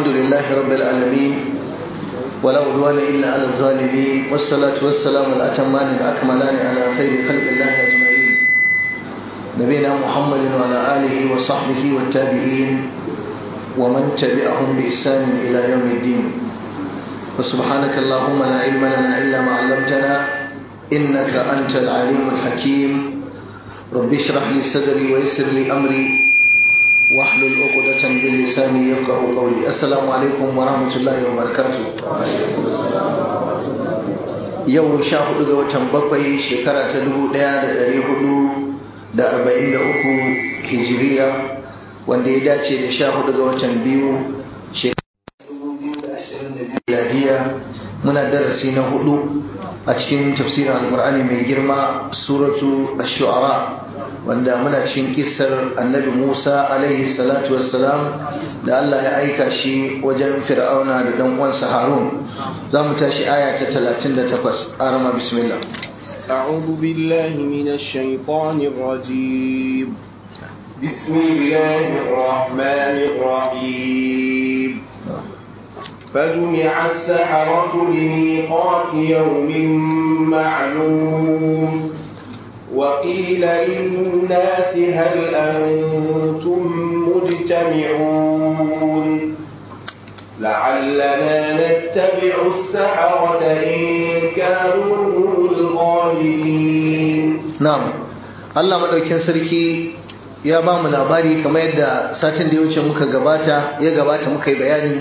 الحمد لله رب العالمين ولا عدوان إلا على الظالمين والصلاة والسلام الأتمان الأكملان على خير خلق الله أجمعين نبينا محمد وعلى آله وصحبه والتابعين ومن تبعهم بإحسان إلى يوم الدين وسبحانك اللهم لا علم لنا إلا ما علمتنا إنك أنت العليم الحكيم رب اشرح لي صدري ويسر لي أمري واحلل عقدة من لساني يفقهوا قولي السلام عليكم ورحمة الله وبركاته yau 14 ga watan bakwai shekara ta 1443 hijiriya wanda ya dace da 14 ga watan biyu shekara 2022 miladiya muna darasi na 4 a cikin tafsirin alqur'ani mai girma suratu ash-shu'ara wanda muna cikin kissar annabi Musa alaihi salatu wassalam da Allah ya aika shi wajen Fir'auna da dan uwansa Harun zamu tashi aya ta 38 arama bismillah a'udhu billahi minash shaitanir rajim bismillahir rahmanir rahim فجمع السحرة لميقات يوم معلوم وقيل للناس هل أنتم مجتمعون لعلنا نتبع السحرة إن كانوا الغالبين نعم الله مدوكين سركي ya ba mu labari kamar yadda satin da ya wuce muka gabata muka yi bayani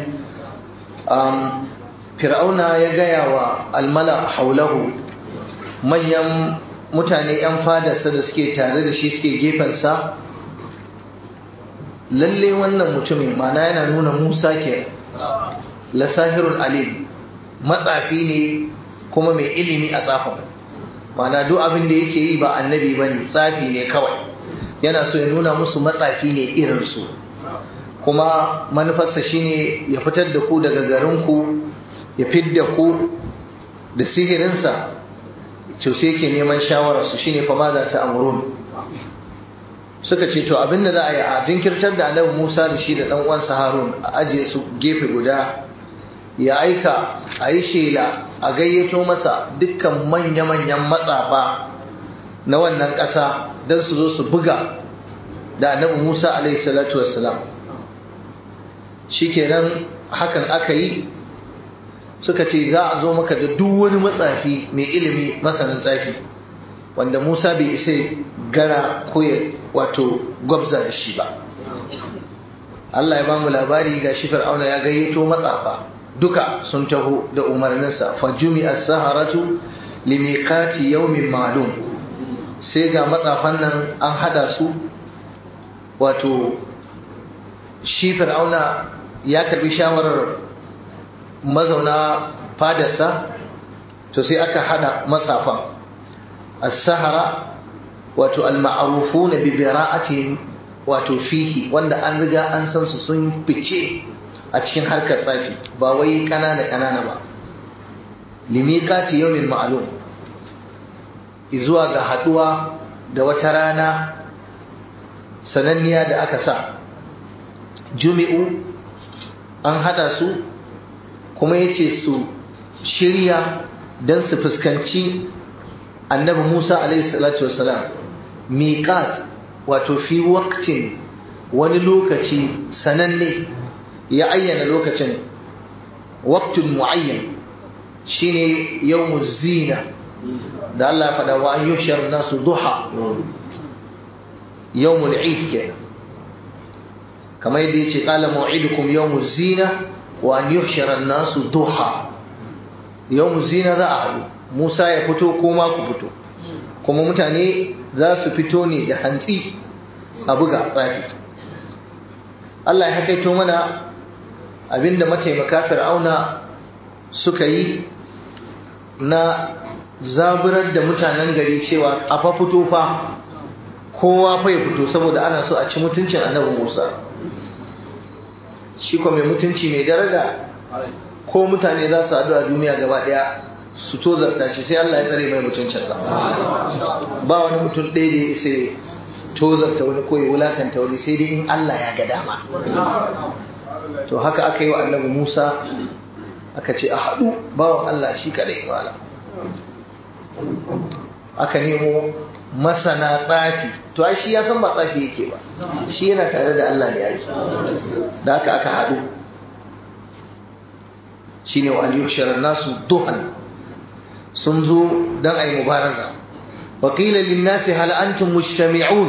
fir'auna ya gaya wa almala haulahu manyan mutane 'yan fadarsa da suke tare da shi suke gefensa lalle wannan mutumin mana yana nuna Musa ke lasahirul alim matsafi ne kuma mai ilimi a tsafin mana duk abin da yake yi ba annabi ba ne tsafi ne kawai yana so ya nuna musu matsafi ne irinsu kuma manufarsa shine ya fitar da ku daga garinku ya fidda ku da sihirinsa to sai yake neman shawararsu shine fa ma za ta amurun suka ce to abinda za a yi a jinkirtar da annabi Musa da shi da dan uwansa Harun a ajiye su gefe guda ya aika a yi shela a gayyato masa dukkan manya-manyan matsafa na wannan ƙasa don su zo su buga da annabi Musa alaihi salatu wassalam shikenan hakan aka yi suka ce za a zo maka da duk wani matsafi mai ilimi masanin tsafi wanda Musa bai isa gara ko ya wato gwabza da shi ba Allah ya ba mu labari ga shi Fir'auna ya gayyato matsafa duka sun taho da umarninsa fajumi as-saharatu limiqati yawmin ma'lum sai ga matsafan nan an hada su wato shi Fir'auna ya karbi shawarar mazauna fadarsa to sai aka hada matsafan as-sahara wato al-ma'rufuna bi bira'ati wato fihi wanda an riga an san su sun fice a cikin harkar tsafi ba wai kanana ba limiqati yawmin ma'lum izuwa ga haduwa da wata rana sananniya da aka sa jumi'u an hada su kuma yace su shirya dan su fuskanci annabi Musa alaihi salatu wassalam miqat wato fi waqtin wani lokaci sananne ya ayyana lokacin waqtun muayyan shine yawmuz zina da Allah ya fada wa ayyushar nasu duha yawmul eid kenan kamar yadda yace qala maw'idukum yawmuz zina wa an yuhshara an-nasu duha yawmuz zina za a haɗu Musa ya fito ko ma ku fito kuma mutane za su fito ne da hantsi a buga tsafi Allah ya hakaito mana abinda mataimaka Fir'auna suka yi na zaburar da mutanen gari cewa a fa fito fa kowa fa ya fito saboda ana so a ci mutuncin annabi Musa shi kuma mai mutunci mai daraja ko mutane za su haɗu a duniya gaba ɗaya su tozarta shi sai Allah ya tsare mai mutuncinsa ba wani mutum ɗaya da ya sai tozarta wani ko ya wulakanta wani sai dai in Allah ya ga dama to haka aka yi wa annabi Musa, aka ce a haɗu bawan Allah shi kadai wala, aka nemo masana tsafi, to ai shi ya san ba tsafi yake ba, shi yana tare da Allah ne yake, da haka aka haɗu shine wa al-yuhshara nasu duhan, sun zo dan ayi mubaraza. wa qila lin-nasi hal antum mujtami'un,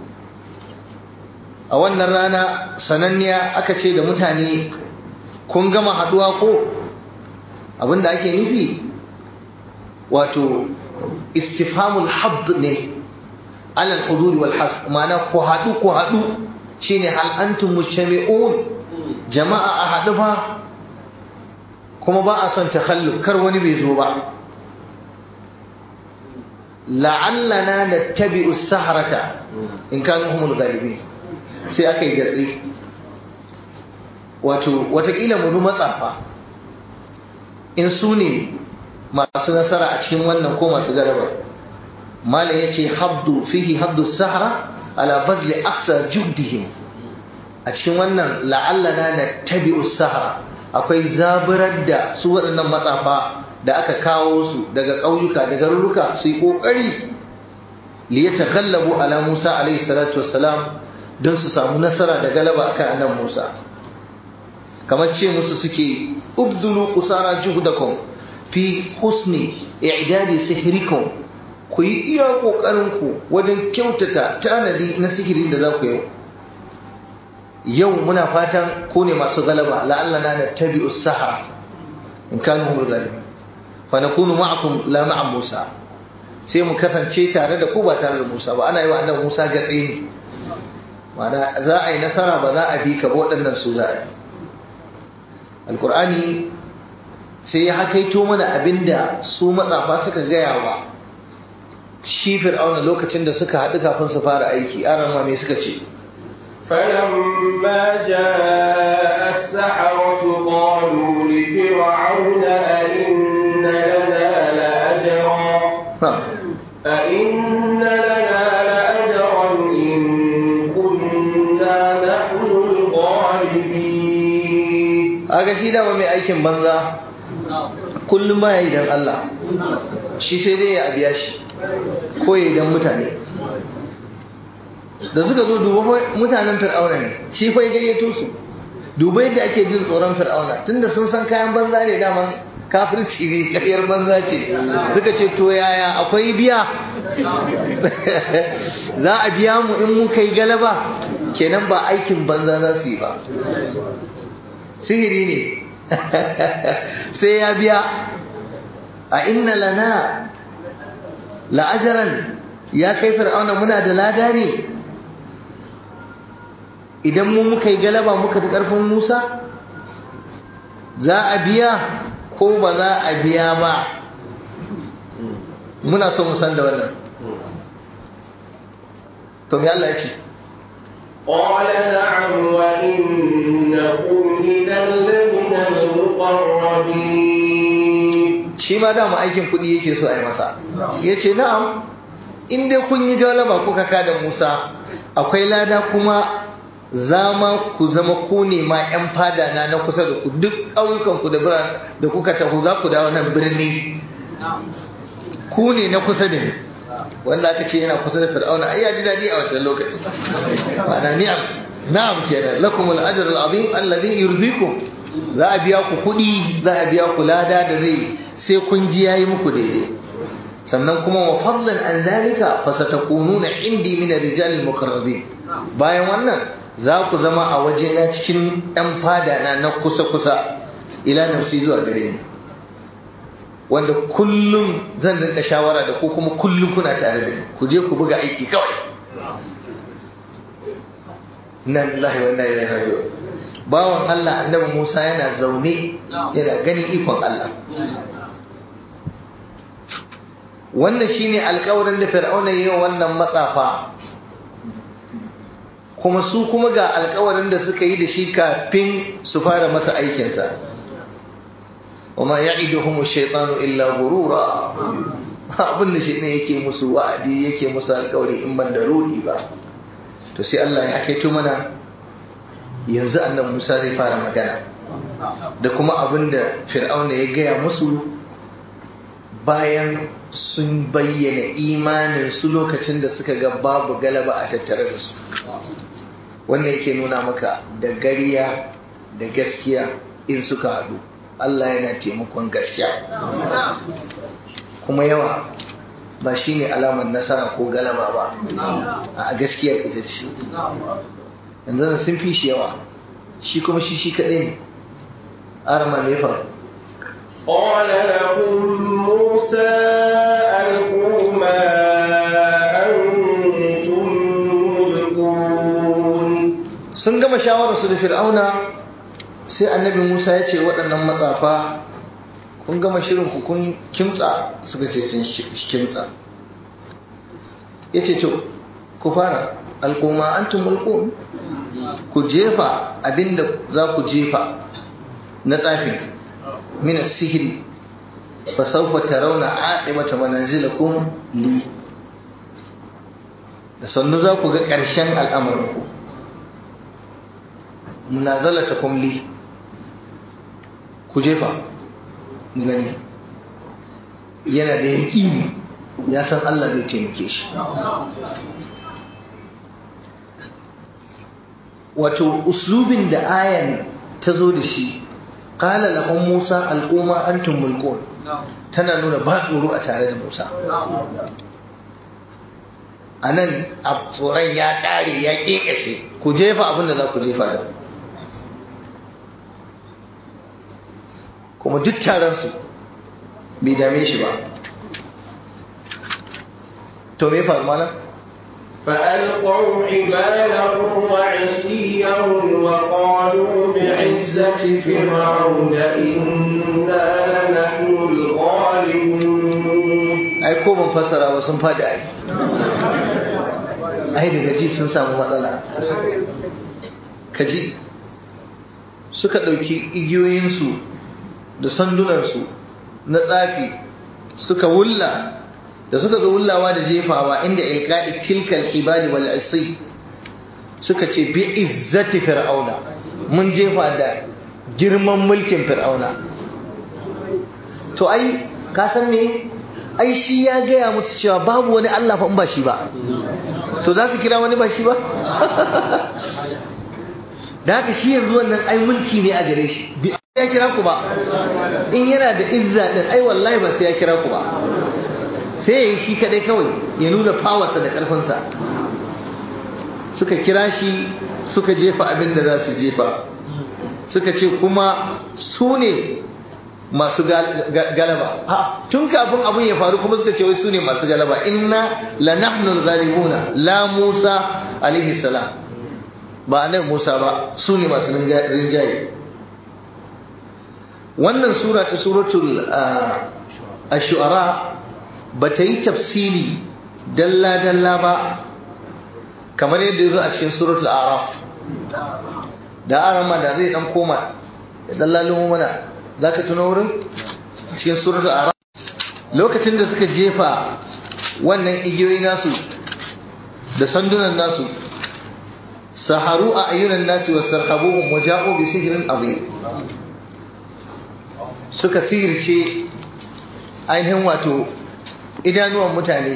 a wannan rana sananniya aka ce da mutane kun gama haduwa ko? Abinda ake nufi wato istifhamul hadd ne ala al-huduri wal hasb, ma'ana ku hadu shine hal antum mujtami'un, jama'a a hadu ba, kuma ba a son takhalluf, kar wani bai zo ba. la'allana nattabi'u as-sahrata in kanu humul ghalibin, sai aka yi gatsi, wato watakila mu matsafa in su ne masu nasara a cikin wannan ko masu galaba. malam yace haddu fihi haddu as-sahra ala badli aqsa juhdihim, a cikin wannan la'allana nattabi'u as-sahra akwai zaburar da su waɗannan matsafa da aka kawo su daga ƙauyuka da garuruka su yi ƙoƙari liyataghallabu ala Musa alayhi salatu wassalam, don su samu nasara da galaba akan annabi Musa. kamar ce musu suke ubdulu qusara juhdakum fi husni i'dadi sihrikum, ku yi iya ƙoƙarin ku wajen kyautata tanadi na sihirin da za ku yi. yau muna fatan ku ne masu galaba, la'allana nattabi'u as-sahara in kanu humul ghalibin fa nakunu ma'akum la ma'a Musa, sai mu kasance tare da ku ba tare da Musa ba. ana yi wa annabi Musa gatse ne, ma'ana za a yi nasara ba za a bi ka ba, waɗannan su za a yi. alkur'ani sai ya hakaito mana abinda su matsafa suka gaya wa shi fir'auna lokacin da suka haɗu kafin su fara aiki. arama me suka ce? فلما جاء السحرة قالوا لفرعون أئن لنا لأجرا إن كنا نحن الغالبين. aga shi dama mai aikin banza kullum ba ya yi don Allah, shi sai dai ya biya shi ko ya yi don mutane. da suka zo duba mutanen fir'auna ne, shi fa gayyato su, duba yadda ake jin tsoron fir'auna, tunda sun san kayan banza ne, daman kafirci ne, ƙaryar banza ce. suka ce to yaya akwai biya? za a biya mu in mun kai galaba? kenan ba aikin banza za su yi ba, sihiri ne. sai ya biya. a inna lana la'ajaran, ya kai fir'auna muna da lada ne idan mu muka yi galaba muka fi ƙarfin Musa? za a biya ko ba za a biya ba? muna so mu san da wannan. to me Allah ya ce? قال نعم وإنكم إذا لمن المقربين. shi ma dama aikin kuɗi yake so a yi masa. ya ce na'am, in dai kun yi galaba kuka kada Musa, akwai lada, kuma zama ku zama ku ne ma 'yan fada na kusa da ku, duk ƙauyukanku da kuka taho za ku dawo nan birni, ku ne na kusa da ni. wanda aka ce yana kusa da fir'auna ai ya ji daɗi a wancan lokacin. ma'ana na'am kenan, lakumul ajrul azim alladhi yurdikum, za a biya ku kuɗi, za a biya ku lada da zai sai kun ji yayi muku daidai. sannan kuma wa fadlan an zalika fasatakununa indi min ar-rijal al-muqarrabin, bayan wannan za ku zama a waje na cikin ɗan fada na kusa-kusa, ila nafsi zuwa gare ni, wanda kullum zan rinka shawara da ku, kuma kullum kuna tare da ni, ku je ku buga aiki kawai. inna lillahi wa inna ilaihi raji'un. bawan Allah annabi Musa yana zaune yana ganin ikon Allah. wannan shine alƙawarin da Fir'auna ya yi wannan matsafa, kuma su kuma ga alƙawarin da suka yi da shi kafin su fara masa aikinsa. wama ya'iduhum ash-shaytanu illa ghurura, abin da shi ne yake musu wa'adi, yake musu alƙawari in ban da rudi ba. to sai Allah ya kaito mana yanzu annabi Musa zai fara magana da kuma abin da fir'auna ya gaya musu bayan sun bayyana imanin su lokacin da suka ga babu galaba a tattare da su. Wannan yake nuna maka da gariya da gaskiya in suka haɗu Allah yana taimakon gaskiya, kuma yawa ba shi ne alamar nasara ko galaba ba, a gaskiyar ita ce. Yanzu sun fi shi yawa, shi kuma shi kaɗai ne. Arama mai faru. قال لهم موسى ألقوا ما أنتم ملقون. sun gama shawararsu da fir'auna sai annabi Musa ya ce waɗannan matsafa kun gama shirin ku kun kimtsa, suka ce sun kimtsa. Ya ce to ku fara, alquma antum mulqun, ku jefa abinda za ku jefa na tsafi min as-sihri fa sawfa tarawna aqibata manzilakum li, da sannu za ku ga ƙarshen al'amarin ku. munazalatakum li, ku jefa mu gani. Yana da yaƙini, ya san Allah zai taimake shi. Wato uslubin da ayan ta zo da shi, qala lahum Musa alquma antum mulqun, tana nuna ba tsoro a tare da Musa. Anan tsoron ya ƙare ya ƙeƙashe, ku jefa abin da za ku jefa da. Kuma duk taronsu bai dame shi ba. To me faru mana? فألقوا حبالهم وعصيهم وقالوا بعزة فرعون إنا لنحن الغالبون. ai ko ban fassara ba sun fadi ai daga ji sun samu matsala. Kaji suka ɗauki igiyoyinsu da sandunansu na tsafi suka wulla, da suka zo wullawa da jefawa inda ilqa'i tilkal ibali wal asi, suka ce bi izzati fir'auna, mun jefa da girman mulkin fir'auna. To ai ka san me, ai shi ya gaya musu cewa babu wani Allah fa in ba shi ba, to za su kira wani ba shi ba? Da haka shi yanzu wannan ai mulki ne a gare shi, bi ya kira ku ba. In yana da izza din ai wallahi ba sai ya kira ku ba, sai ya yi shi kadai kawai ya nuna fawarsa da karfinsa. Suka kira shi suka jefa abin da za su jefa, suka ce kuma su ne masu galaba. Tun kafin abin ya faru kuma suka ce wai su ne masu galaba. Inna la nahnul ghalibuna, la Musa alaihi salam, ba annabi Musa ba, su ne masu rinjaye. Wannan sura ta suratul ash-shu'ara ba ta yi tafsili dalla-dalla ba kamar yadda yazo a cikin suratul araf. Da arama da zai dan koma da dallalin mana, zaka tuno wurin cikin suratul araf lokacin da suka jefa wannan igiyoyi nasu da sandunan nasu, saharu a ayyunan nasi wasarhabuhum waja'u bi sihrin azim, suka sihirce ainihin wato idanuwan mutane,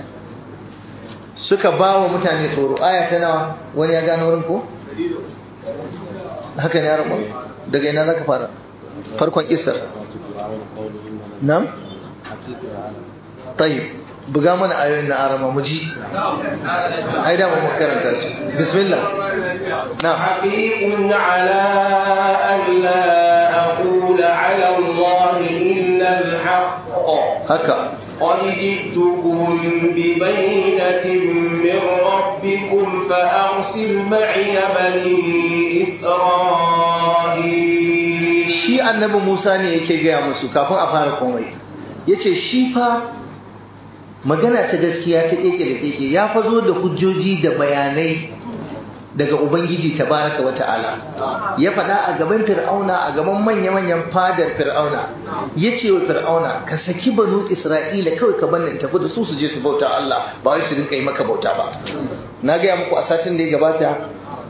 suka ba wa mutane tsoro. Aya ta nawa? Wani ya gano wurin ko? Haka ne ya rabu? Daga ina za ka fara? Farkon isar. Nam? Tayyib, buga mana ayoyin na arama mu ji. Ai da mu karanta su. Bismillah. Na'am. حقيق على أن لا أقول على الله إلا الحق. Haka. قد جئتكم ببينة من ربكم فأرسل معي بني إسرائيل. Shi annabi Musa ne yake gaya musu kafin a fara komai. Yace shi fa magana ta gaskiya ta keke da keke ya fazo da hujjoji da bayanai daga Ubangiji tabaraka wa ta'ala. Ya faɗa a gaban Fir'auna, a gaban manya-manyan fadar Fir'auna, ya ce wa Fir'auna ka saki banu Isra'ila kawai ka bannin tafi da su je su bauta Allah, ba wai su rinka yi maka bauta ba. Na gaya muku a satin da ya gabata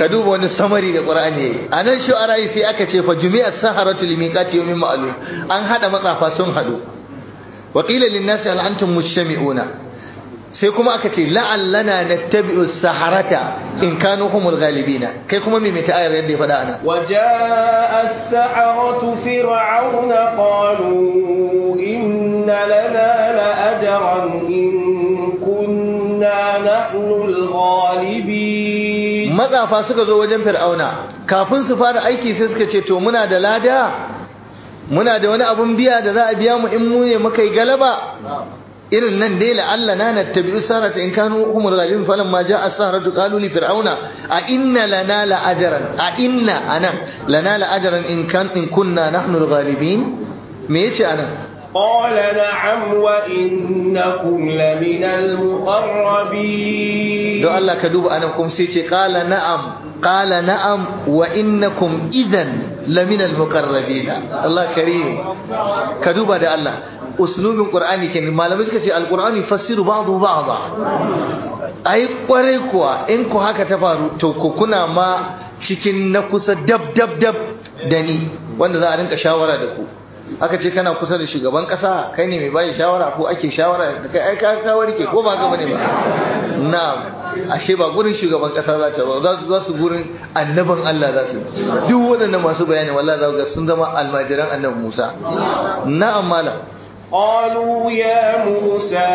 ka duba wani samari da Qur'ani yayi anan shu'ara sai aka ce fa jumi'as saharatu limiqati yawmin ma'lum an hada matsafa sun hadu wa qila lin nasi hal antum mujtami'una sai kuma aka ce la'allana nattabi'u saharata in kanu humul ghalibina kai kuma me mai ta ayar yadda ya faɗa ana وجاء السحرة فرعون قالوا إن لنا لأجرا إن كنا نحن الغالبين matsafa suka zo wajen fir'auna kafin su fara aiki sai suka ce to muna da lada muna da wani abun biya da za a biya mu in mu ne muka yi galaba irin nan dai la'alla na nattabi'u sarata in kanu humul ghalibin falamma ja'a as-sahratu qalu li fir'auna a inna lana la ajran a inna anan lana la ajran in kunna nahnu al-ghalibin me yace anan قال نعم وإنكم لمن المقربين don Allah ka duba anan kuma sai ce qala na'am wa innakum idan lamina al-muqarrabin Allah karim ka duba da Allah uslubin qur'ani kenan malamai suka ce al-qur'ani fassiru ba'dahu ba'dha ai kwarai kuwa in ku haka ta faru to ku kuna ma cikin na kusa dab da ni wanda za a rinka shawara da ku aka ce kana kusa da shugaban kasa kai ne mai bayi shawara ko ake shawara da kai ai ka warke ko ba gaba ne ba na'am ashe ba gurin shugaban kasa za ta za su gurin annaban Allah za su duk waɗannan masu bayani wallahi za ga sun zama almajiran annabi Musa na'am malam قالوا يا موسى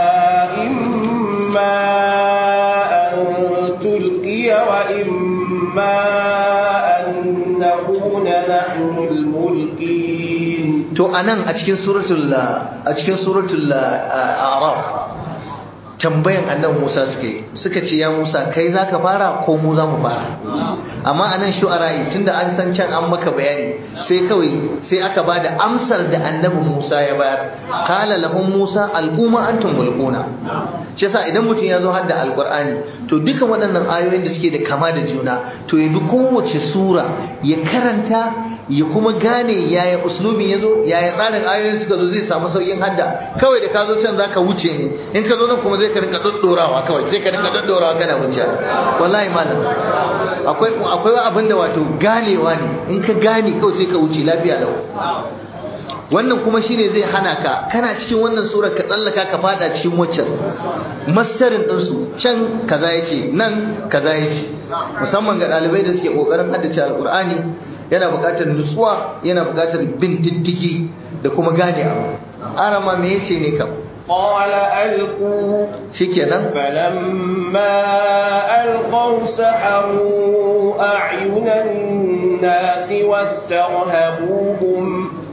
إما أن تلقي وإما أن نكون نحن الملقين to anan a cikin suratul a'raf tambayan annabi Musa suka ce ya Musa kai zaka fara ko mu za mu fara amma anan shu'ara'i tunda an san can an maka bayani sai aka bada amsar da annabi Musa ya bayar qala lahum Musa alquma antum mulquna shi yasa idan mutum ya zo hadda alqur'ani to dukan waɗannan ayoyin da suke da kama da juna to ya bi kowace sura ya karanta ya kuma gane yaya uslubin yazo yaya tsarin ayoyin suka zo zai samu saukin hadda kawai da ka zo can zaka wuce ne in ka zo nan kuma zai ka rinka doddorawa kawai sai ka rinka doddorawa kana wuce wallahi malam akwai abin da wato ganewa ne in ka gane kawai sai ka wuce lafiya lau wannan kuma shine zai hana ka kana cikin wannan surar ka tsallaka ka fada cikin waccan mastarin din su can kaza yace nan kaza yace musamman ga dalibai da suke kokarin haddace alqur'ani yana buƙatar nutsuwa yana buƙatar bin diddigi da kuma gane abu arama me yace ne kam قال ألقوا shikenan فلما ألقوا سحروا أعين الناس واسترهبوهم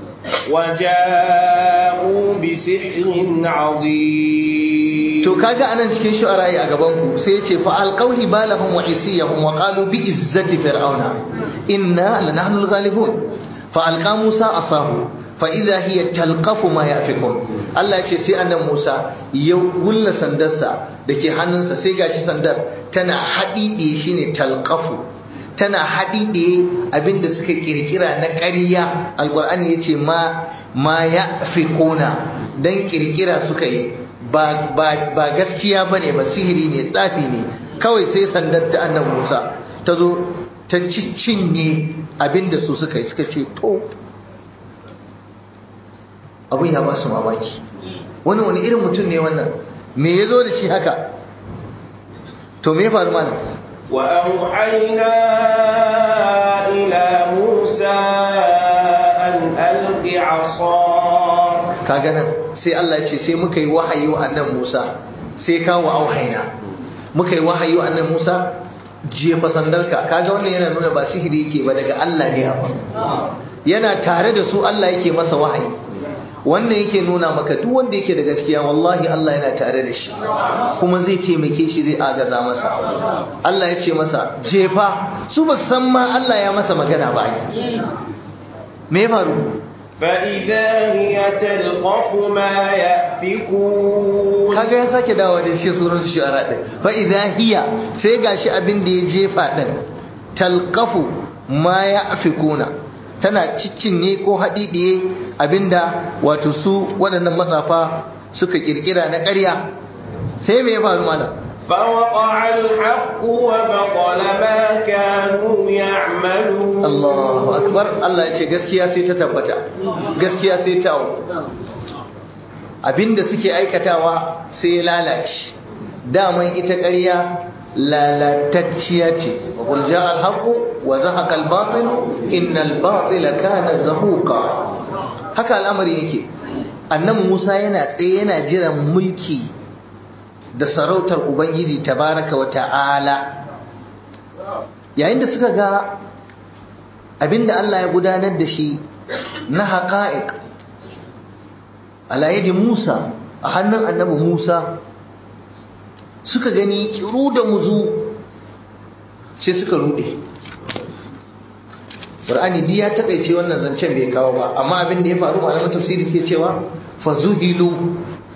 وجاءوا بسحر عظيم to kaga anan cikin shu'ara'i a gaban ku sai yace fa alqawhi balahum wa isiyahum wa qalu bi izzati fir'auna inna lanahnu al-ghalibun fa alqa Musa asahu fa idha hiya talqafu ma yafikun Allah yace sai annabi Musa ya gulla sandarsa dake hannunsa sai gashi sandar tana hadide shine talqafu tana hadide abinda suka kirkira na ƙarya alqur'ani yace ma yafikuna dan kirkira suka yi ba gaskiya bane ba sihiri ne tsafi ne kawai sai sandar ta annabi Musa ta zo ta cinye abinda su suka yi suka ce to abin ya ba su mamaki wani irin mutum ne wannan me ya zo da shi haka to me ya faru mana وأوحينا إلى موسى أن ألق عصاك kaga nan sai Allah ya ce sai muka yi wahayi wa annabi Musa sai kawo auhaina muka yi wahayi wa annabi Musa jefa sandarka kaga wannan yana nuna ba sihiri yake ba daga Allah ne abin yana tare da su Allah yake masa wahayi wannan yake nuna maka duk wanda yake da gaskiya wallahi Allah yana tare da shi kuma zai taimake shi zai agaza masa Allah ya ce masa jefa su ba san ma Allah ya masa magana ba me ya faru فإذا هي تلقف ما يأفكون kaga ya sake dawo da shi surar shu'ara din fa idha hiya sai gashi abin da ya jefa din talqafu ma ya'fikuna tana ciccinye ko hadidiye abinda wato su waɗannan matsafa suka kirkira na ƙarya sai me ya faru malam فوقع الحق وبطل ما كانوا يعملون. الله أكبر. الله يقول gaskiya sai ta tabbata, gaskiya sai ta abinda suke aikatawa sai lalace. Daman ita ƙarya lalatacciya ce. Qul jaa al-haqq wa zahaqa al-batil innal batila kana zahuqa. Haka al'amari yake. Annabi Musa yana tsaye yana jiran mulki da sarautar Ubangiji tabaraka wa ta'ala. Yayin da suka ga abinda Allah ya gudanar da shi na haqa'iq ala yadi Musa, a hannun annabi Musa, suka gani kiru da muzu sai suka rude. Qur'ani dai ya takaice wannan zancen bai kawo ba, amma abin da ya faru malaman tafsiri suke cewa fazuhilu,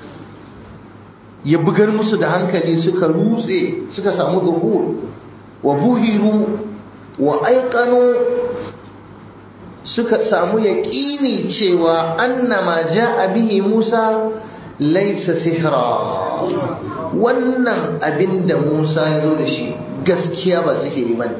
ya bugar musu da hankali, suka rutse, suka samu zuhur, wa buhiru wa aiqanu, suka samu yaqini cewa annama jaa bihi Musa laysa sihra. Wannan abin da Musa ya zo da shi gaskiya ba sihiri bane.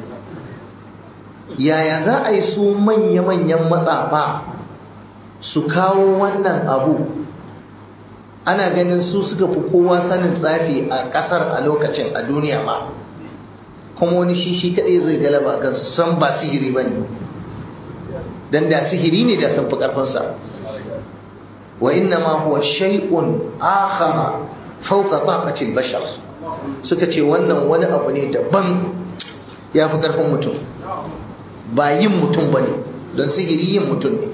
Yaya za a yi su manya-manyan matsafa su kawo wannan abu? Ana ganin su suka fi kowa sanin tsafi a ƙasar a lokacin, a duniya ma, kuma wani shi kaɗai zai galaba kan su san ba sihiri ba ne, don da sihiri ne da sun fi ƙarfinsa. Wa inna ma huwa shay'un akhara fawqa taqati al-bashar. Suka ce wannan wani abu ne daban, ya fi ƙarfin mutum, ba yin mutum ba ne, don sihiri yin mutum ne.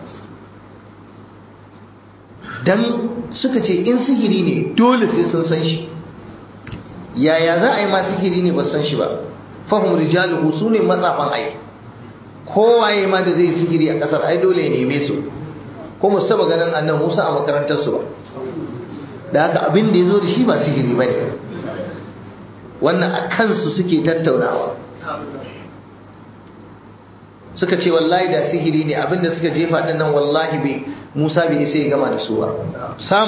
Dan suka ce in sihiri ne dole sai sun san shi. Yaya za a yi ma sihiri ne ba san shi ba? Fahim rijaluhu, su ne matsafan ai. Kowaye ma da zai sihiri a kasar ai dole ya neme su, ko mu saba ganin annan Musa a makarantar su ba. Da haka abin da ya zo da shi ba sihiri ba ne. Wannan a kansu suke tattaunawa. Suka ce wallahi da sihiri ne, abinda suka jefa din nan wallahi bai Musa bai isa ya gama da su ba sam.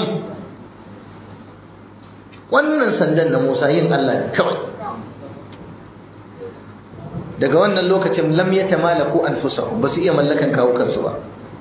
Wannan sandan na Musa yin Allah ne kawai. Daga wannan lokacin lam yatamalaku anfusahum, ba su iya mallakan kawo kansu ba.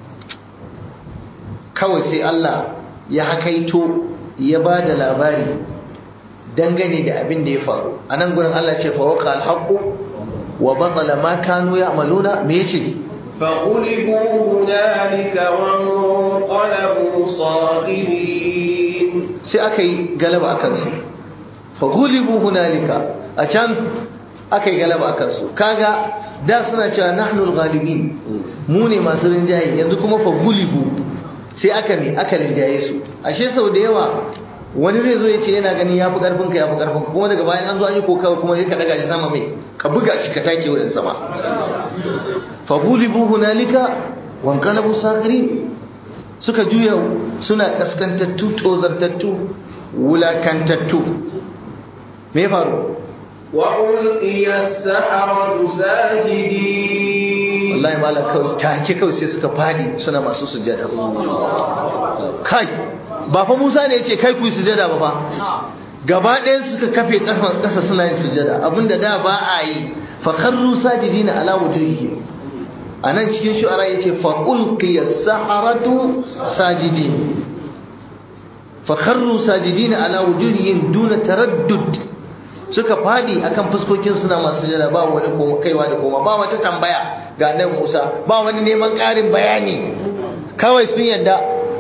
Kawai sai Allah ya hakaito, ya ba da labari dangane da abin da ya faru. A nan gurin Allah ce fa waqa al-haqqu wa batala ma kanu ya'maluna. Me yace? fa ghulibu hunalika wa qalabu saghirin. Sai aka yi galaba akan su. Fa ghulibu hunalika, a can aka yi galaba akan su. Kaga da suna cewa nahnu al-ghalibin, mu ne masu rinjaye. Yanzu kuma fa ghulibu, sai aka rinjaye su. Ashe sau da yawa wani zai zo ya ce yana ganin ya fi ƙarfinka, ya fi ƙarfinka, kuma daga bayan an zo an yi kokawa kuma sai ka daga shi sama mai, ka buga shi ka take wurin sama. Fa ghulibu hunalika wa anqalabu sakirin, suka juya suna kaskantattu, tozartattu, wulakantattu. Me faru? wa ulqiya as-saharatu sajidin. Wallahi malam kawai take kawai sai suka fadi suna masu sujjada. Kai, ba fa Musa ne ya ce kai ku yi sujada ba fa, gaba ɗayan suka kafe ƙarfan ƙasa suna yin sujada, abinda da ba a yi. Fa kharru sajidina ala wujuhihim. Anan cikin shu'ara yace fa ulqiya as-saharatu sajidin. Fa kharru sajidina ala wujuhihim duna taraddud. Suka fadi akan fuskokin suna masu sujada, ba wani kaiwa da koma, ba wata tambaya ga Annabi Musa, ba wani neman ƙarin bayani, kawai sun yadda.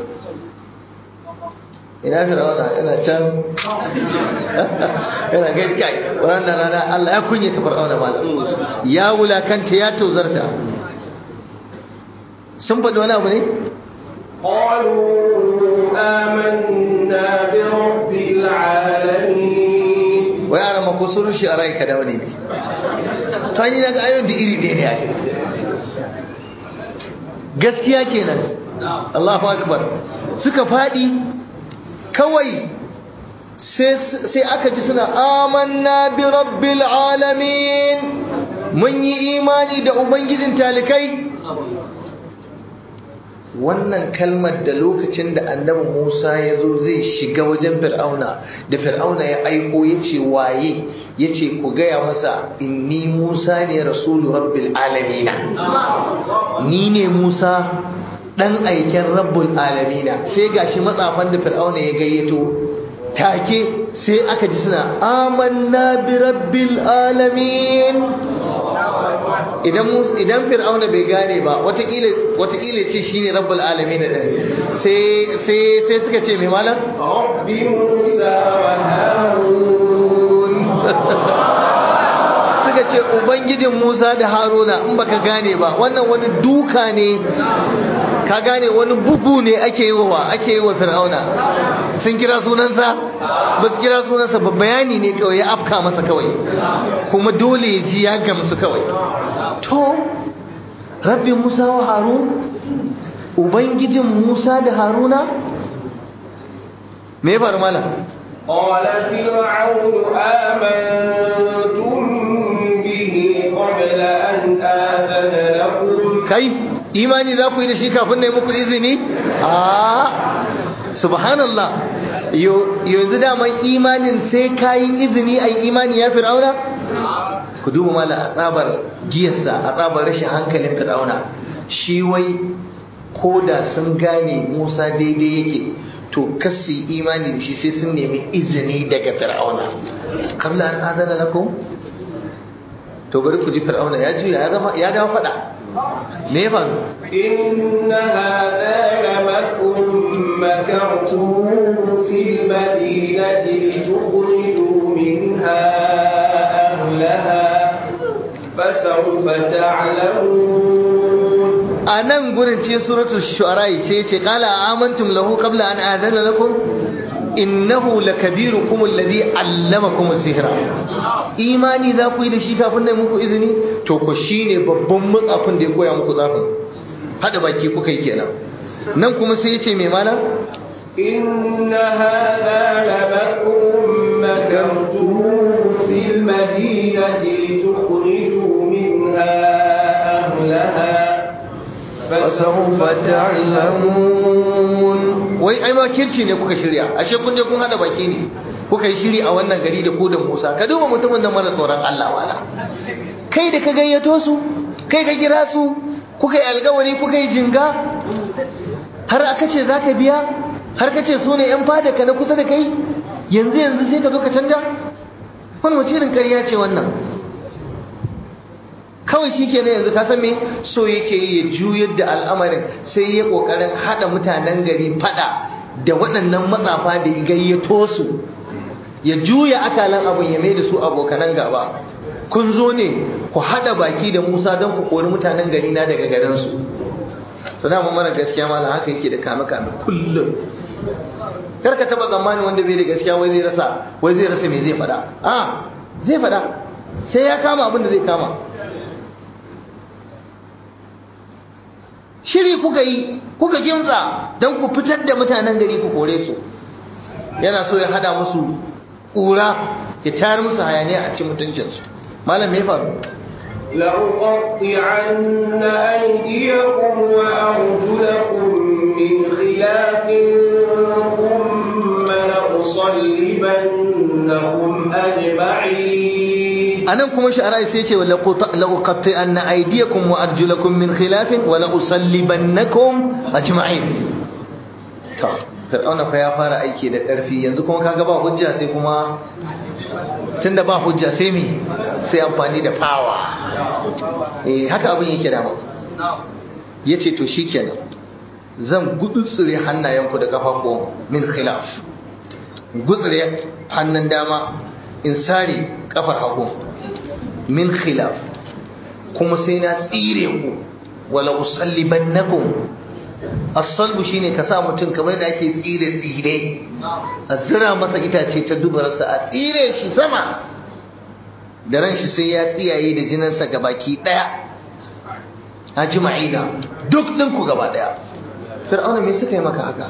Ina Fir'auna yana can yana gani kai wannan rana Allah ya kunyata Fir'auna malam, ya wulakanta, ya tozarta. Sun faɗi wani abu ne? qalu amanna bi rabbil alamin. Wai ana mako sun rushe a rai ka da wani ne. Ta yi daga ayon da iri ɗaya ne ake. Gaskiya kenan. Allahu Akbar. Suka faɗi kawai sai aka ji suna amanna bi rabbil alamin, mun yi imani da ubangijin talikai. wannan kalmar da lokacin da annabi Musa ya zo zai shiga wajen Fir'auna da Fir'auna ya aiko ya ce waye ya ce ku gaya masa inni Musa ne rasulu rabbil alamina, ni ne Musa dan aiken rabbul alamina. Sai gashi matsafan da Fir'auna ya gayyato take sai aka ji suna amanna bi rabbil alamin. Idan Fir'auna bai gane ba watakila ce shine rabbul alamin sai suka ce mai malam rabbi Musa wa Harun suka ce ubangijin Musa da Haruna. In baka gane ba wannan wani duka ne, ka gane wani bugu ne ake yi wa Fir'auna. Sun kira sunansa ba su kira sunansa ba, bayani ne kawai ya afka masa kawai, kuma dole ya ji ya gamsu kawai. To rabbi Musa wa Harun, ubangijin Musa da Haruna, me faru malam? قال فرعون آمنتم به قبل أن آذن لكم. kai imani za ku yi da shi kafin na yi muku izini? Subhanallah, yanzu daman imanin sai ka yi izini a yi imani ya Fir'auna? Ku duba mala a tsabar giyarsa, a tsabar rashin hankalin Fir'auna, shi wai ko da sun gane Musa daidai yake to kasi imani da shi sai sun nemi izini daga Fir'auna. Kabla an adana lakum, to bari ku ji Fir'auna ya juya ya dawo fada. Me ya faru? inna hadha lamakum makartum fil madinati tukhrijū minha ahlaha fasawfa ta'lamun. A nan gurin ce suratul shu'ara ce qala amantum lahu qabla an adana lakum innahu lakabirukum alladhi allamakum as-sihra. Imani za ku yi da shi kafin nan muku izini? To ko shine babban matsafin da ya koya muku tsafin, hada baki kuka yi kenan. Nan kuma sai yace me mana inna hadha lamakum makartum fil madinati tukhrijū minha ahlaha fasawfa ta'lamun. Wai ai ma kirci ne kuka shirya, ashe kun je kun hada baki ne kuka yi shiri a wannan gari da ku da Musa. Ka duba mutumin nan mara tsoron Allah wala, kai da ka gayyato su, kai ka kira su, kuka yi alkawari, kuka yi jinga, har aka ce zaka biya, har ka ce su ne yan fada ka na kusa da kai, yanzu sai ka zo ka canja. Wannan wace irin ƙarya ce wannan? Kawai shi kenan yanzu ka san me so yake yi ya juyar da al'amarin, sai ya kokarin hada mutanen gari fada da waɗannan matsafa da ya gayyato su, ya juya akalan abin ya mai da su abokanan gaba. Kun zo ne ku hada baki da Musa don ku kori mutanen gari na daga garin su. To da mara gaskiya malam haka yake da kame kullum. Kar ka taba tsammani wanda bai da gaskiya wai zai rasa me zai fada. Zai fada sai ya kama abin da zai kama. Shiri kuka yi, kuka kimtsa don ku fitar da mutanen gari ku kore su. Yana so ya hada musu ƙura, ya tayar musu hayaniya a cikin mutuncinsu. Malam me faru? لأقطعن أيديكم وأرجلكم من خلاف ثم لأصلبنكم أجمعين. anan kuma sha'ara sai ce la uqatti'anna aydiyakum wa arjulakum min khilafin wa la usallibannakum ajma'in. To Fir'auna fa ya fara aiki da ƙarfi, yanzu kuma kaga ba hujja, sai kuma tunda ba hujja sai me, sai amfani da power. Haka abin yake da mu. Yace to shikenan, zan gudutsure hannayenku da kafafu min khilaf, gutsure hannun dama in sare kafar hagu min khilaf, kuma sai na tsire ku, wala usallibannakum. As-salbu shine ka sa mutum kamar da ake tsire a zira masa itace ta dubarsa, a tsire shi sama da ran shi sai ya tsiyaye da jininsa gabaki daya, ajma'ina duk ɗinku gaba daya. Fir'auna me suka yi maka haka?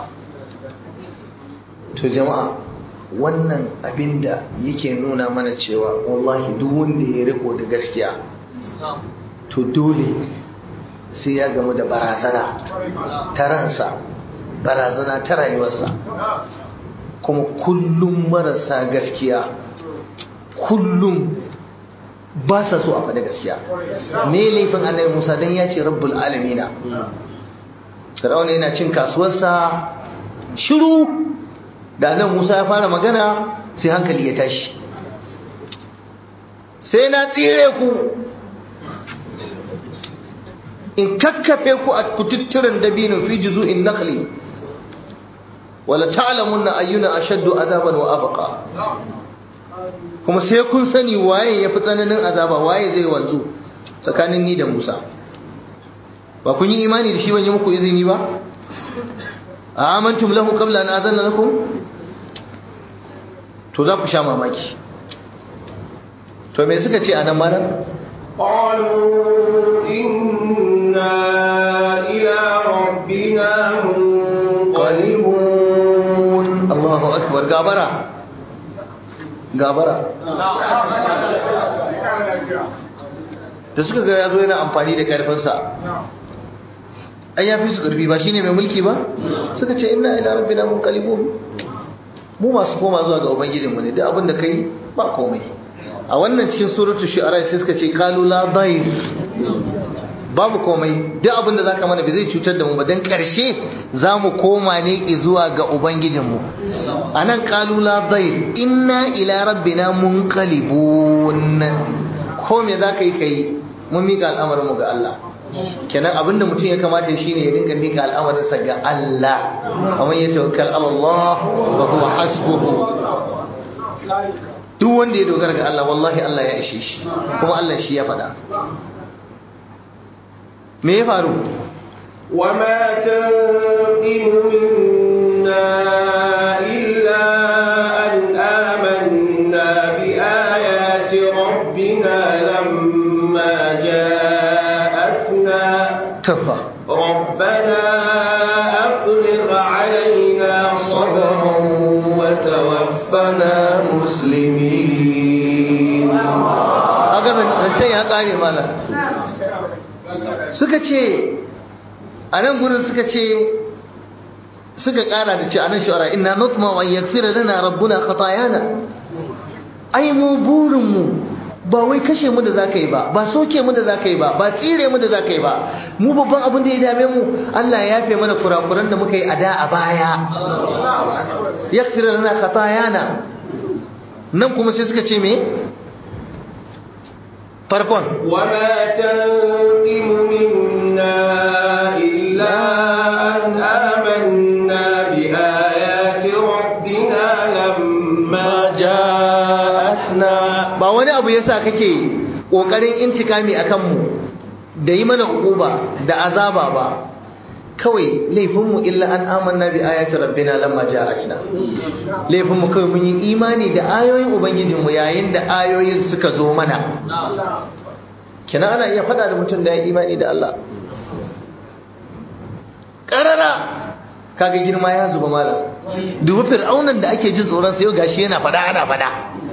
To jama'a, wannan abinda yake nuna mana cewa wallahi duk wanda ya riko da gaskiya to dole sai ya gamu da barazana ta ransa, barazana ta rayuwarsa. Kuma kullum marasa gaskiya kullum ba sa so a faɗi gaskiya. Me laifin annabi Musa dan ya ce rabbul alamina. Fir'auna yana cin kasuwarsa shiru, da annabi Musa ya fara magana sai hankali ya tashi. Sai na tsire ku in kakkafe ku a kututturen dabino fi juzu'in nakhli wala ta'lamunna ayyuna ashaddu azaban wa abqa. Kuma sai kun sani waye yafi tsananin azaba, waye zai wanzu tsakanin ni da Musa. Ba kun yi imani da shi ban yi muku izini ba? Amantum lahu qabla an adana lakum? To za ku sha mamaki. To me suka ce anan malam? قالوا إنا إلى ربنا منقلبون. الله أكبر. gabara da suka ga yazo yana amfani da karfinsa, ai ya fi su karfi ba shine mai mulki ba, suka ce inna ila rabbina munqalibun, mu masu koma zuwa ga ubangijinmu ne, duk abin da kai ba komai. A wannan cikin suratul shu'ara sai suka ce qalu la dayr, babu komai, duk abin da zaka mana bai zai cutar da mu ba, dan karshe zamu koma ne zuwa ga ubangijinmu. Anan qalu la dayr inna ila rabbina munqalibun, ko me zaka yi kai mun mika al'amarin mu ga Allah. Kenan abinda mutum ya kamata shine ya rinka mika al'amarinsa ga Allah, amma ya tawakkal ala Allah wa huwa hasbuhu. Duk wanda ya dogara ga Allah wallahi Allah ya ishe shi, kuma Allah shi ya faɗa. Me ya faru? وما تنقم منا إلا أن آمنا بآيات ربنا لما جاءتنا ربنا أفرغ علينا صبرا وتوفنا مسلمين. هكذا نتشي هكذا مالا suka ce a nan gurin suka kara da ce a nan shu'ara inna nutma wa yaghfira lana rabbuna khatayana. Ai mu burinmu ba wai kashe mu da zaka yi ba, ba soke mu da zaka yi ba, ba tsire mu da zaka yi ba, mu babban abin da ya dame mu Allah ya yafe mana kurakuran da muka yi a da a baya. Yaghfira lana khatayana. Nan kuma sai suka ce me? farkon وما تنقم منا إلا أن آمنا بآيات ربنا لما جاءتنا. ba wani abu yasa kake kokarin intikami akan mu da yi mana hukuma da azaba ba, kawai laifinmu illa an amanna bi ayati rabbina lamma ja'atna. Laifinmu kawai mun yi imani da ayoyin ubangijinmu yayin da ayoyin suka zo mana. Kina ana iya fada da mutum da ya imani da Allah karara, kaga girma ya zuba malam. Dubu fir'aunan da ake jin tsoron sa yau gashi yana fada ana fada.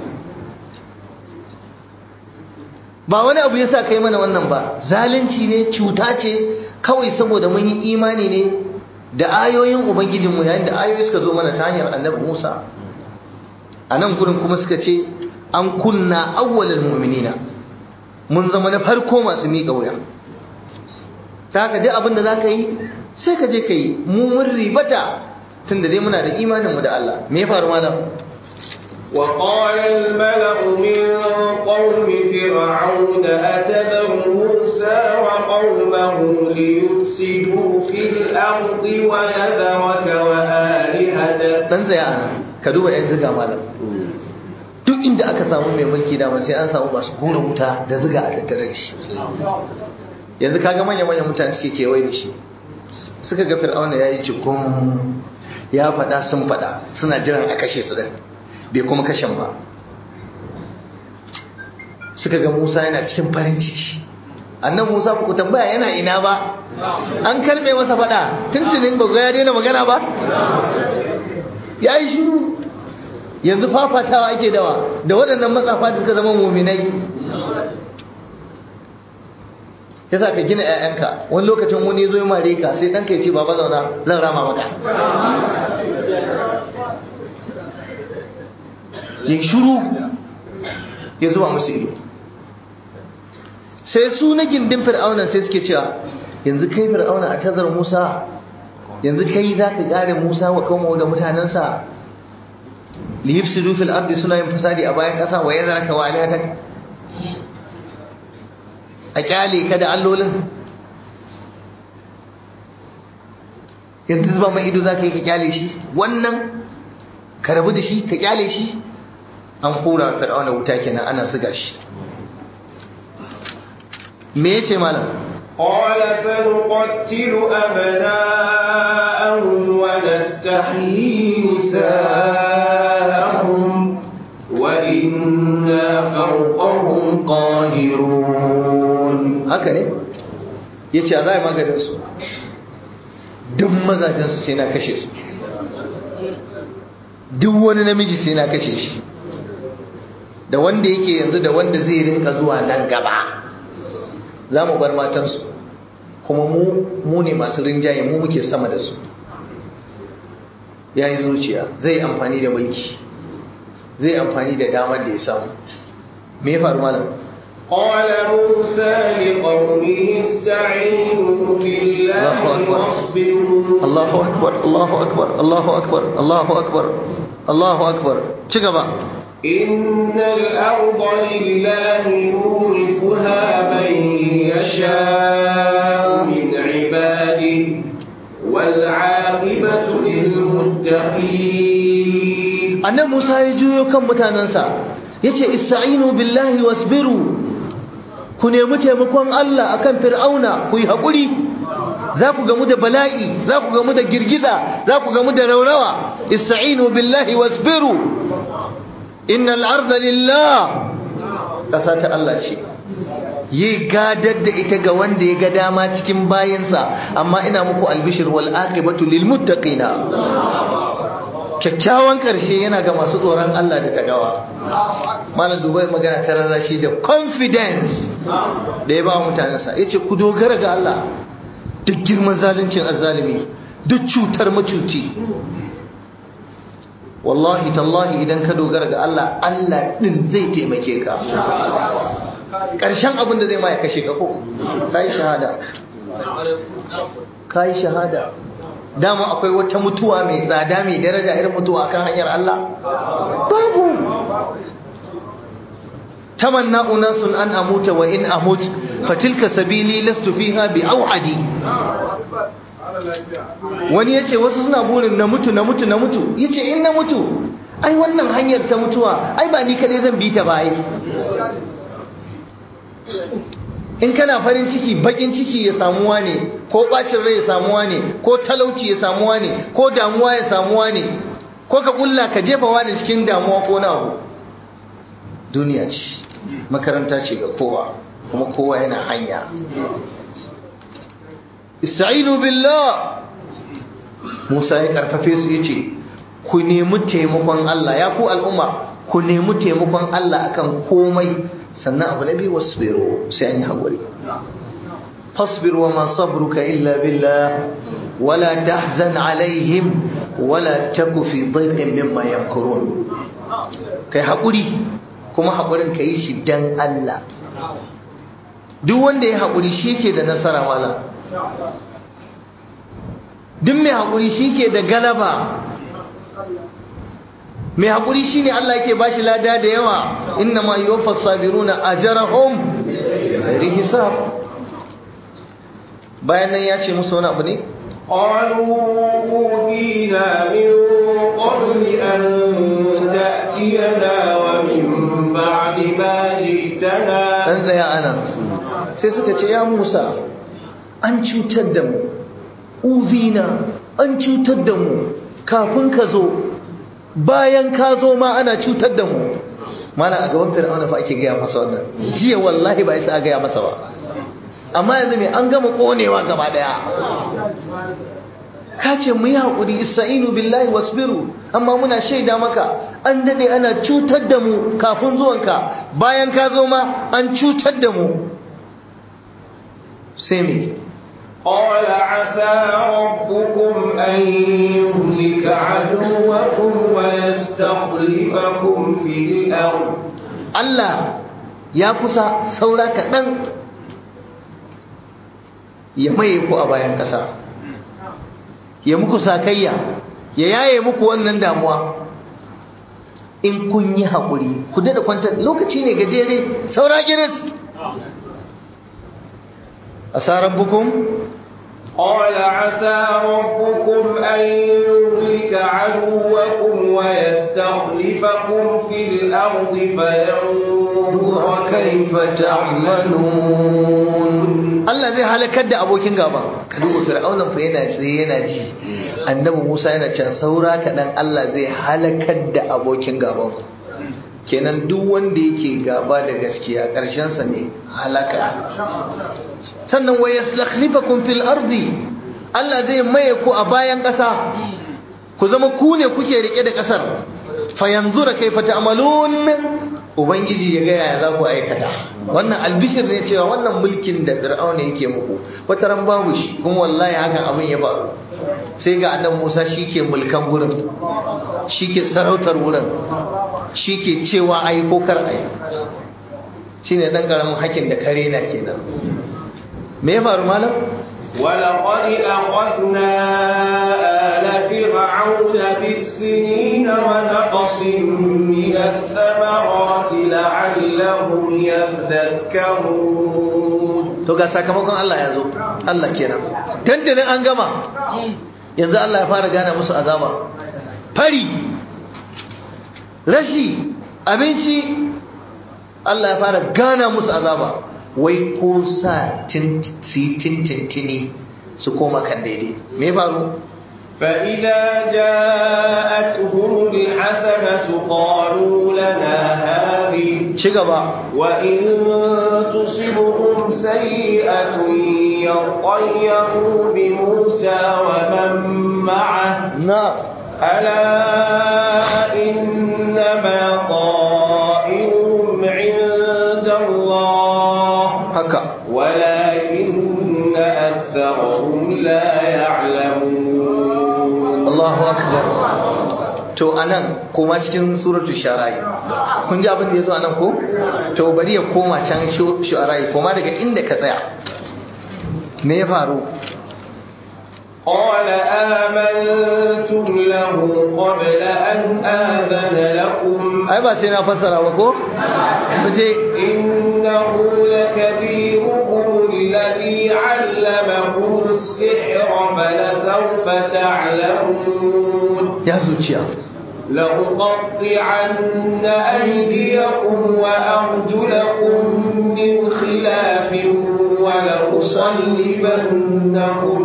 Ba wani abu yasa kai mana wannan ba, zalunci ne, cuta ce, kawai saboda mun yi imani ne da ayoyin ubangijinmu yayin da ayoyi suka zo mana ta hanyar annabi Musa. A nan gurin kuma suka ce an kunna awwalul mu'minina, mun zama na farko masu miƙa wuya. Ta haka duk abin da za ka yi sai ka je ka yi, mu mun ribata tun da dai muna da imaninmu da Allah. Me ya faru malam? وقال الملأ من قوم فرعون أتذر موسى وقومه ليفسدوا في الأرض ويذرك وآلهتك. dan tsaya ana ka duba yan ziga malam. Duk inda aka samu mai mulki da sai an samu masu hura wuta da ziga a tattare da shi. Yanzu kaga manyan mutane suke kewaye da shi, suka ga fir'auna yayi cikin ya faɗa sun faɗa, suna jiran a kashe su din, bai kuma kashin ba. Suka ga Musa yana cikin farin ciki. Annan Musa ku tambaya yana ina ba, an kalme masa faɗa tuntunin ba ya daina magana ba, ya yi shiru. Yanzu fafatawa ake dawa da waɗannan matsafa da suka zama muminai. yasa ka gina ƴaƴanka. Wani lokacin wani ya zo ya mare ka sai ɗanka ya ce baba zauna zan rama maka, ya shiru ya zuba musu ido. Sai su na gindin fir'auna sai suke cewa yanzu kai fir'auna a tazar Musa, yanzu kai za ka kare Musa wa kawo da mutanensa li yufsidu fil ardi, suna yin fasadi a bayan kasa, wa yadharaka wa alihatak, a kyale ka da allolin. Yanzu zuba mai ido za ka yi ka kyale shi, wannan ka rabu da shi ka kyale shi. An hura fir'auna wuta kenan, ana zuga shi. Me yace malam? qala sanuqattilu abna'ahum wa nastahyi nisa'ahum wa inna fawqahum qahirun. Haka ne yace a zai maganin su, duk mazajen su sai na kashe su, duk wani namiji sai na kashe shi, da wanda yake yanzu da wanda zai rinka zuwa nan gaba. Za mu bar matansu, kuma mu ne masu rinjaye, mu muke sama da su. Ya yi zuciya, zai amfani da mulki, zai amfani da damar da ya samu. Me ya faru malam? قال موسى لقومه استعينوا بالله واصبروا. الله أكبر الله أكبر الله أكبر الله أكبر الله أكبر. شكرا. إن الأرض لله يورثها من يشاء من عباده والعاقبة للمتقين. أن موسى يجوي كم متاننسا yace ista'inu billahi wasbiru, ku nemi taimakon Allah akan fir'auna, ku yi haƙuri, za ku gamu da bala'i, za ku gamu da girgiza, za ku gamu da raurawa. Ista'inu billahi wasbiru, innal arda lillah, ƙasa ta Allah ce, yi gadar da ita ga wanda ya ga dama cikin bayansa, amma ina muku albishir wal aqibatu lil muttaqina, kyakkyawan ƙarshe yana ga masu tsoron Allah da tagawa. Malam Dubai magana ta rarrashi da confidence da ya ba mutanensa, ya ce ku dogara ga Allah, duk girman zaluncin azzalimi, duk cutar macuci, wallahi tallahi idan ka dogara ga Allah, Allah din zai taimake ka. Ƙarshen abin da zai ma ya kashe ka ko kai shahada, kai shahada. Dama akwai wata mutuwa mai tsada mai daraja irin mutuwa kan hanyar Allah? Babu. tamanna unasun an amuta wa in amut fatilka sabili lastu fiha bi auhadi. Wani yace wasu suna burin na mutu yace in na mutu ai wannan hanyar ta mutuwa ai ba ni kadai zan bi ta ba ai. In kana farin ciki bakin ciki ya samuwa ne, ko bacin rai ya samuwa ne, ko talauci ya samuwa ne, ko damuwa ya samuwa ne, ko ka kulla ka jefawa da cikin damuwa ko na abu. Duniya ce, makaranta ce ga kowa, kuma kowa yana hanya. Ista'inu billah. Musa ya karfafe su yace ku nemi taimakon Allah, ya ku al'umma ku nemi taimakon Allah akan komai. Sannan abu na biyu wasbiru, sai an yi haƙuri. Fasbir wa ma sabruka illa billah wala tahzan alaihim wala taku fi dhayqin mimma yamkurun. Kai haƙuri, kuma haƙurin ka yi shi dan Allah. Duk wanda ya haƙuri shi ke da nasara malam. Duk mai haƙuri shi ke da galaba. Mai haƙuri shi ne Allah yake bashi lada da yawa. Inna ma yuwaffas sabiruna ajrahum bighairi hisab. Bayan nan ya ce musu wani abu ne? قالوا أوذينا من قبل أن تأتينا ومن بعد ما جئتنا. Dan tsaya ana. Sai suka ce ya Musa, an cutar da mu. Uzina, an cutar da mu kafin ka zo. Bayan ka zo ma ana cutar da mu. Mana a gaban Fir'auna fa ake gaya masa wannan. Jiya wallahi ba isa a gaya masa ba. Amma yanzu me an gama konewa gaba daya. Ka ce mu yi haƙuri, ista'inu billahi wasbiru, amma muna shaida maka an dade ana cutar da mu kafin zuwanka, bayan ka zo ma an cutar da mu. sai me قال عسى ربكم أن يهلك عدوكم ويستخلفكم في الأرض Allah ya kusa saura kaɗan ya maye ku a bayan ƙasa, ya muku sakayya, ya yaye muku wannan damuwa in kun yi haƙuri. Ku daɗa kwantar, lokaci ne gajere, saura giris. Asa rabbukum قال عسى ربكم أن يهلك عدوكم ويستخلفكم في الأرض فينظر كيف تعملون. Allah zai halakar da abokin gaba. Ka duba Fir'aunan fa yana tsaye yana ji. Annabi Musa yana can saura kaɗan Allah zai halakar da abokin gaban. Kenan duk wanda yake gaba da gaskiya ƙarshen sa ne halaka. Sannan wa yastakhlifakum fil ardi, Allah zai maye ku a bayan ƙasa, ku zama ku ne kuke rike da ƙasar. Fa yanzura kaifa ta'malun, ubangiji ya ga yaya za ku aikata. Wannan albishir ne cewa wannan mulkin da Fir'auna yake muku wata ran babu shi, kuma wallahi haka abin ya faru. Sai ga annabi Musa shike mulkan gurin, shike sarautar wurin, shike cewa ai ko kar ai. Shine dan karamin hakin da kare na kenan. Me ya faru malam? ولقد أخذنا آل فرعون بالسنين ونقص من الثمرات لعلهم يذكرون. To ga sakamakon Allah ya zo, Allah kenan. Dandanin an gama, yanzu Allah ya fara gana musu azaba. Fari, rashi, abinci, Allah ya fara gana musu azaba. Wai ko sa tintintini su koma kan daidai. Me faru? فإذا جاءتهم الحسنة قالوا لنا هذه وإن تصبهم سيئة يطيروا بموسى ومن معه ألا إنما طائرهم عند الله ولكن أكثرهم لا يعلمون. الله أكبر. To anan koma cikin suratul shu'ara. Kun ji abin da yazo anan ko? To bari ya koma can shu'ara, koma daga inda ka tsaya. Me ya faru? قال آمنتم له قبل أن آذن لكم. أي بس هنا فسر وكو. إنه لكبيركم الذي علمكم السحر فلسوف تعلمون. يا زوجيا. لأقطعن أيديكم وأرجلكم من خلاف ولأصلبنكم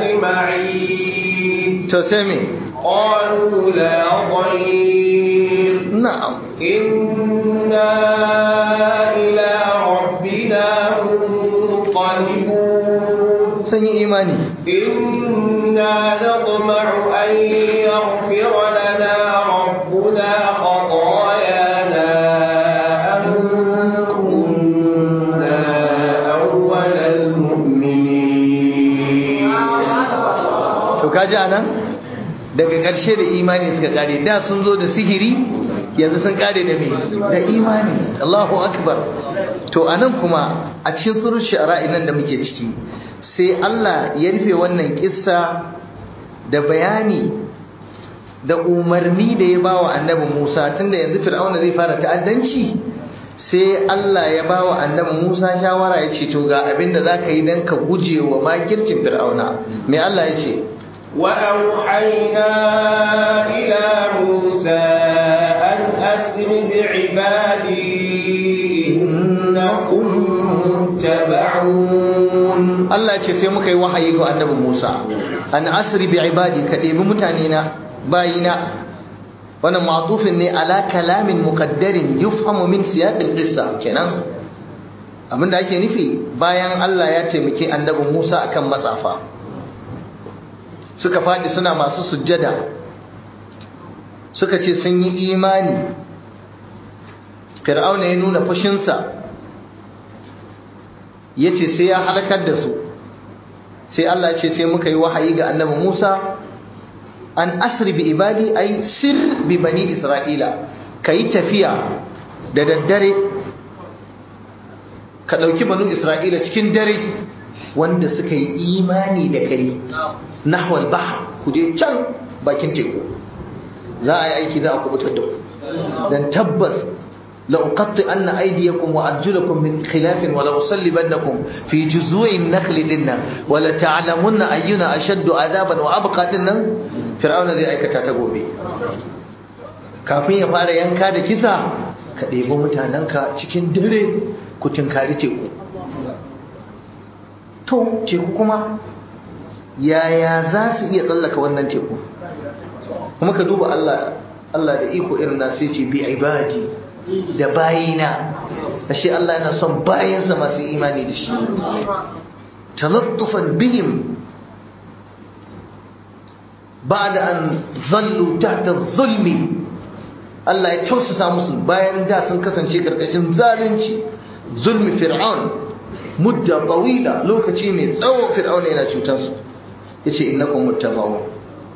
أجمعين. تسمي. قالوا لا ضير. نعم. إنا إلى ربنا منقلبون. سني إيماني. إنا نطمع أن يغفر لنا ربنا خطايانا أن كنا أول المؤمنين. To kaji anan daga ƙarshe da imani suka kare, da sun zo da sihiri yanzu sun kare da me, da imani. Allahu akbar. To anan kuma a cikin surur shu'ara nan da muke ciki sai Allah ya rufe wannan kissa da bayani da umarni da ya bawa annabi Musa, tunda yanzu Fir'auna zai fara ta'addanci, sai Allah ya bawa annabi Musa shawara ya ce to ga abinda zaka yi dan ka guje wa makircin Fir'auna. Me Allah ya ce? وأوحينا إلى موسى أن أسر بعبادي إنكم متبعون. Allah ce sai muka yi wahayi ga annabi Musa an asri bi ibadi, ka ɗebi mutane na bayina. Wannan ma'tufin ne ala kalamin muqaddarin yufhamu min siyaqil qissa. Kenan abinda ake nufi, bayan Allah ya taimaki annabi Musa akan matsafa, suka faɗi suna masu sujjada, suka ce sun yi imani. Fir'auna ya nuna fushinsa yace sai ya halakar da su. Sai Allah ce sai muka yi wahayi ga annabi Musa an asri bi ibadi ay sir bi bani Isra'ila, kai tafiya da daddare ka dauki banu Isra'ila cikin dare wanda suka yi imani da kai nahwal bahr, ku je can bakin teku, za a yi aiki, za a kubutar da ku. Dan tabbas la uqatti anna aydiyakum wa arjulakum min khilafin wa la usallibannakum fi juzu'in nakhli dinna wa la ta'lamunna ayyuna ashaddu adaban wa abqa dinnan. Fir'auna zai aikata ta gobe. Kafin ya fara yanka da kisa, ka ɗebi mutanenka cikin dare ku tinkari teku. To teku kuma yaya za su iya tsallaka wannan teku? Kuma ka duba Allah da iko irin na sai ce bi ibadi, da bayina. Ashe Allah yana son bayansa masu imani da shi. Talattufan bihim ba'da an zallu tahta zulmi. Allah ya tausasa musu bayan da sun kasance karkashin zalunci, zulmi fir'aun, mudda tawila, lokaci mai tsawo fir'aun yana cutar su. Yace innakum muttaba'un.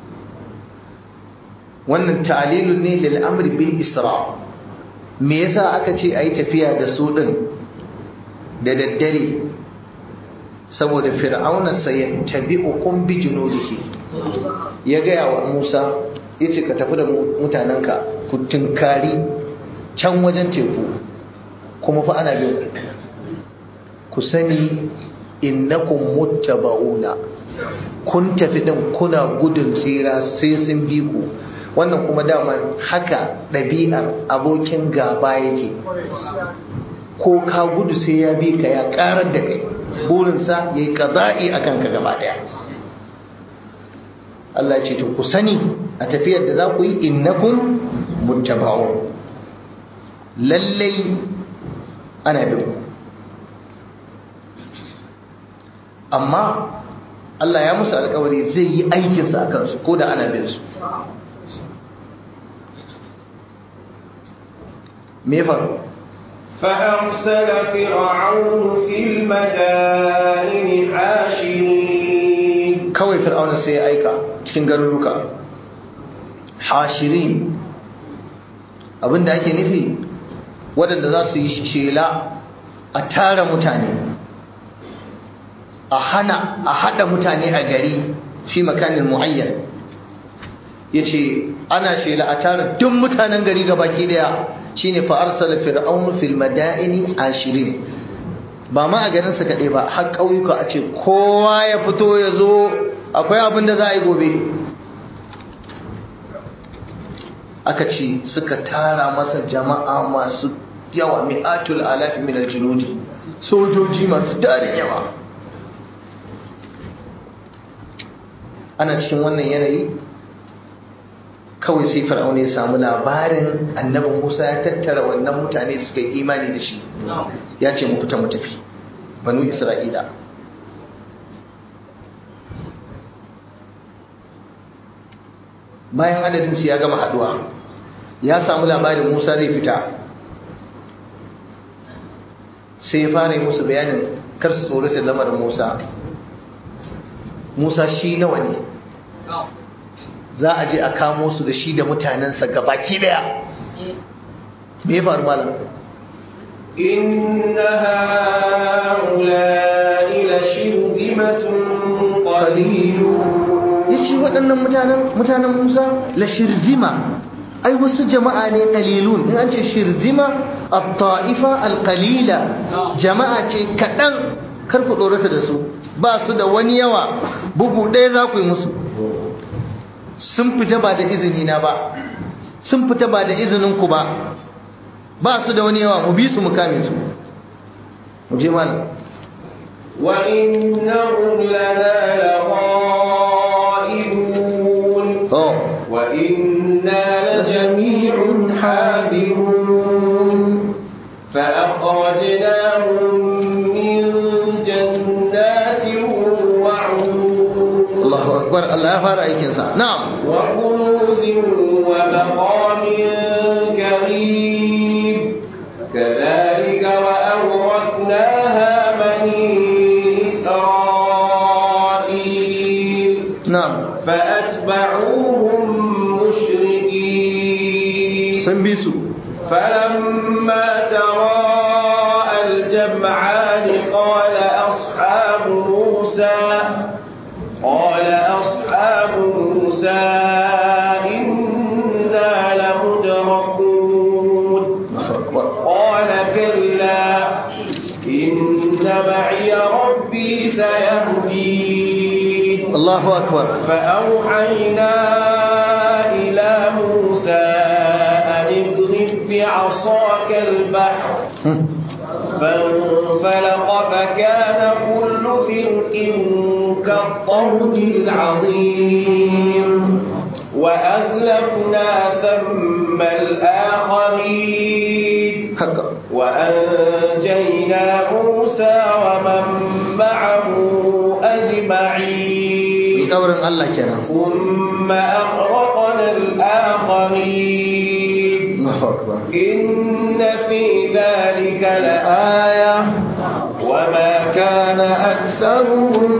Wannan ta'lilun ne lil amri bil isra. Me yasa aka ce ayi tafiya da su din da daddare? Saboda fir'auna sayattabi'ukum bi junudihi. Ya gaya wa Musa, yace ka tafi da mutanenka ku tinkari can wajen teku, kuma fa ana bin ku sani innakum muttaba'una, kun tafi din kuna gudun tsira sai sun bi ku. Wannan kuma dama haka ɗabi'ar abokin gaba yake, ko ka gudu sai ya bi ka, ya karar da kai, burinsa ya yi ƙaza'i a kanka gaba ɗaya. Allah ce to ku sani a tafiyar da za ku yi innakum muttaba'un, lallai ana bin ku. Amma Allah ya musu alkawari zai yi aikinsa a kansu ko da ana bin su. Me faru? فأرسل فرعون في المدائن حاشرين. Kawai fir'auna sai ya aika cikin garuruka hashirin. Abinda ake nufi waɗanda za su yi shela a tara mutane, a haɗa mutane a gari fi makanin muayyan. Yace ana shela a tara duk mutanen gari gabaki daya, shine fa arsala fir'aun fil madaini ashirin. Ba ma a garin sa kadai ba, har kauyuka a ce kowa ya fito ya zo, akwai abin da za a yi gobe. Aka ce suka tara masa jama'a masu yawa, mi'atul alafi min al-junudi, sojoji masu tarin yawa. Ana cikin wannan yanayi kawai sai fir'auna ya samu labarin annabin Musa ya tattara wannan mutane da suka yi imani da shi, ya ce mu fita mu tafi banu Isra'ila. Bayan adadin su ya gama haduwa, ya samu labarin Musa zai fita, sai ya fara yi musu bayanin kar su tsorata lamarin Musa. Musa shi nawa ne, za a je a kamo su da shi da mutanensa gabaki daya. Me ya faru malam? inna ha'ula'i lashirzimatun qalilun. Yace waɗannan mutanen Musa la shirzima, ai wasu jama'a ne qalilun. In an ce shirzima at-ta'ifa al-qalila, jama'a ce kaɗan, kar ku tsorata da su, ba su da wani yawa, bugu ɗaya za ku yi musu. Sun fita ba da izini na ba, sun fita ba da izinin ku ba, ba su da wani yawa, mu bi su mu kame su. Mu je malam. wa innahum lana laghaibun. wa inna lajami'un hadirun. fa akhrajnahum min jannatin wa 'uyun. Allahu akbar, Allah ya fara aikin sa. Na'am. وكنوز ومقام كريم كذلك وأورثناها بني فلما تراءى الجمعان قال أصحاب موسى إنا لمدركون قال كلا إن معي ربي سيهدين الله أكبر. فأوحينا إلى موسى أن اضرب بعصاك البحر فانفلق فكان كل فرق كالطود العظيم وأزلفنا ثم الآخرين وأنجينا موسى ومن معه أجمعين ثم أغرقنا الآخرين إن في ذلك لآية وما كان أكثرهم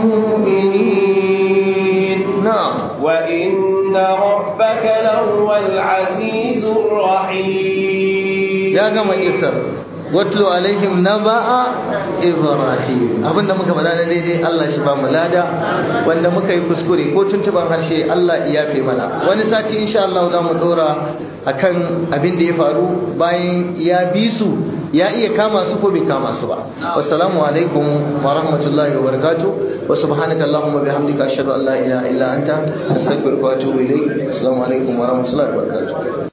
مؤمنين وإن ربك لهو العزيز الرحيم. يا جماعة إسر watlu alaihim naba'a ibrahim. Abinda muka faɗa na daidai Allah shi ba mu lada, wanda muka yi kuskure ko tuntuban harshe Allah ya yafe mana. Wani sati insha Allah za mu dora akan abin da ya faru bayan ya bi su, ya iya kama su ko bai kama su ba. Wassalamu alaikum wa rahmatullahi wa barakatuh wa subhanaka allahumma bihamdika ashhadu an la ilaha illa anta astaghfiruka wa atubu ilayk. Assalamu alaikum wa rahmatullahi wa barakatuh.